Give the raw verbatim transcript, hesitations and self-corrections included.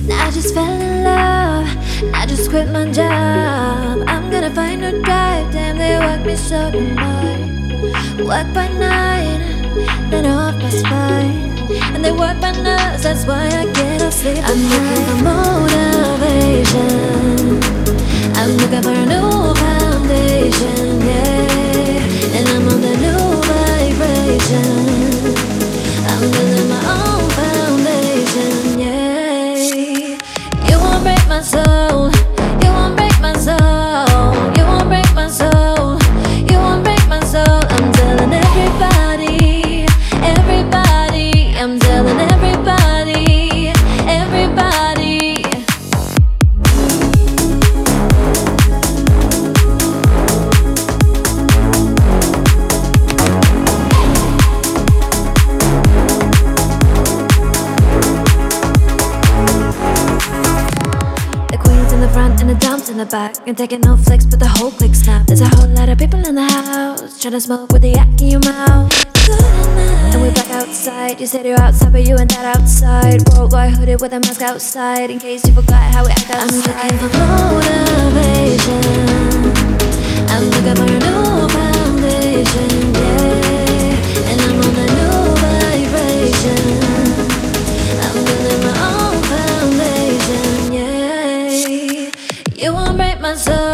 I just fell in love, I just quit my job. I'm gonna find a drive, damn they work me so hard. Work by nine, then off by five, and they work my nerves, that's why I get no sleep. I'm looking for motivation, I'm looking for a new foundation, yeah. And I'm on the new vibration, I'm building my own foundation, yeah. You won't break my soul, you won't break my soul, you won't break my soul, you won't break my soul. I'm telling everybody, everybody, I'm telling everybody, everybody. The queens in the front and the dumps in the back, and taking no flicks but the whole click snap. There's a whole lot of people in the house trying to smoke with the yak in your mouth. And we back outside, you said you're outside but you ain't that outside. Worldwide hooded with a mask outside, in case you forgot how we act outside. I'm looking for motivation, I'm looking for a new foundation, yeah. And I'm on the new vibration, I'm building my own foundation, yeah. You won't break my soul,